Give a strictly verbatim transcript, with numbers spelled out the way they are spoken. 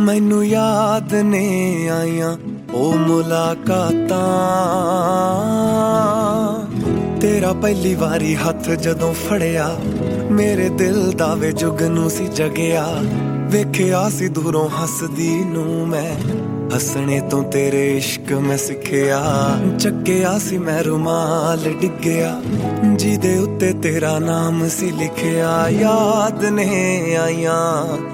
मैनू याद ने आईयां ओ मुलाकातां, तेरा पहली वारी हथ जदों फड़िया मेरे दिल दा वे जुगनू सी जगिया। वेखिया सी दूरों हसदी नू मैं, हसने तो तेरे इश्क मैं सिखिया। जगिया सी मैं रुमाल डिगया जिदे उत्ते तेरा नाम सी लिखिया। याद ने आईयां